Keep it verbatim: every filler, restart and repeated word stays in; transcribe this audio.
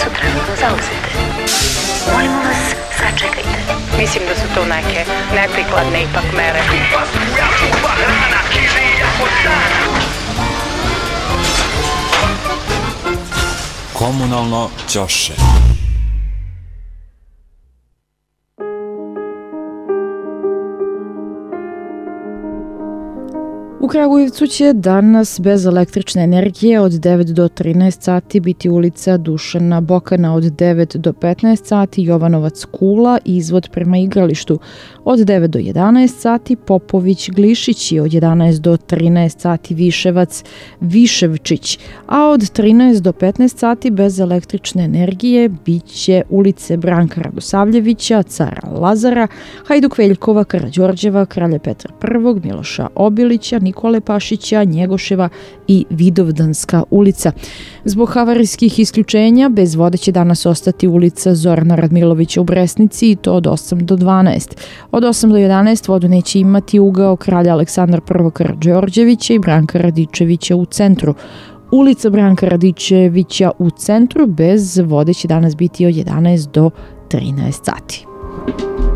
su trenutno zauzete. Molimo vas, sačekajte. Mislim da su to neke neprikladne ipak mere. Komunalno ćoše. U Kragujevcu će danas bez električne energije od devet do trinaest sati biti ulica Dušana Bokana, od devet do petnaest sati Jovanovac Kula, izvod prema igralištu, od devet do jedanaest sati Popović Glišić i od jedanaest do trinaest sati Viševac Viševčić, a od trinaest do petnaest sati bez električne energije bit će ulice Branka Radosavljevića, Cara Lazara, Hajduk Veljkova, Karađorđeva, Kralja Petra I, Miloša Obilića, Nikole Pašića, Njegoševa i Vidovdanska ulica. Zbog havarijskih isključenja bez vode će danas ostati ulica Zorana Radmilovića u Bresnici, i to od osam do dvanaest. Od osam do jedanaest vodu neće imati ugao Kralja Aleksandra I Karađorđevića i Branka Radičevića u centru. Ulica Branka Radičevića u centru bez vode će danas biti od jedanaest do trinaest sati.